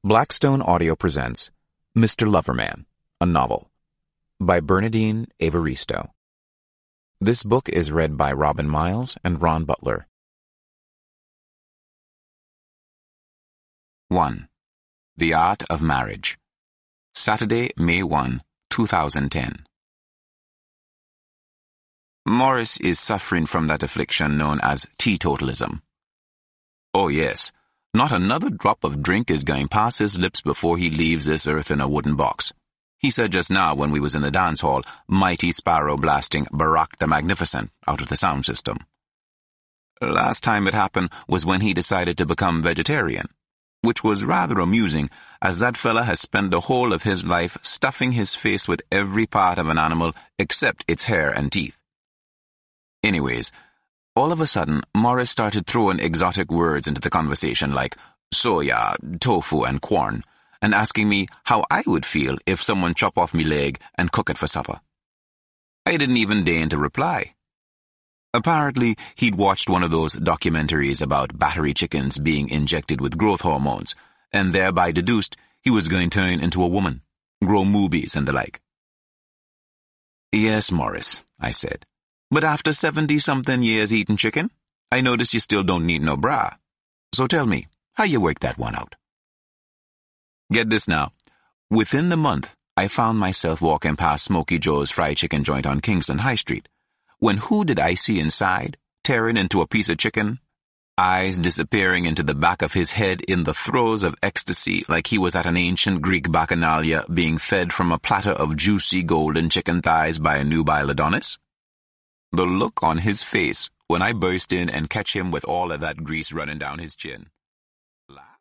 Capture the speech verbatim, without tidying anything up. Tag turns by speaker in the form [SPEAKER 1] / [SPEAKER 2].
[SPEAKER 1] Blackstone Audio presents Mister Loverman, a novel, by Bernardine Evaristo. This book is read by Robin Miles and Ron Butler. one. The Art of Marriage. Saturday, May first, two thousand ten. Morris is suffering from that affliction known as teetotalism. Oh yes, not another drop of drink is going past his lips before he leaves this earth in a wooden box. He said just now when we was in the dance hall, Mighty Sparrow blasting Barack the Magnificent out of the sound system. Last time it happened was when he decided to become vegetarian, which was rather amusing, as that fella has spent the whole of his life stuffing his face with every part of an animal except its hair and teeth. Anyways, all of a sudden, Morris started throwing exotic words into the conversation like soya, tofu, and corn, and asking me how I would feel if someone chop off me leg and cook it for supper. I didn't even deign to reply. Apparently, he'd watched one of those documentaries about battery chickens being injected with growth hormones, and thereby deduced he was going to turn into a woman, grow moobies and the like. Yes, Morris, I said. But after seventy-something years eating chicken, I notice you still don't need no bra. So tell me, how you work that one out? Get this now. Within the month, I found myself walking past Smokey Joe's fried chicken joint on Kingston High Street, when who did I see inside, tearing into a piece of chicken, eyes disappearing into the back of his head in the throes of ecstasy like he was at an ancient Greek bacchanalia being fed from a platter of juicy golden chicken thighs by a nubile Adonis? The look on his face when I burst in and catch him with all of that grease running down his chin.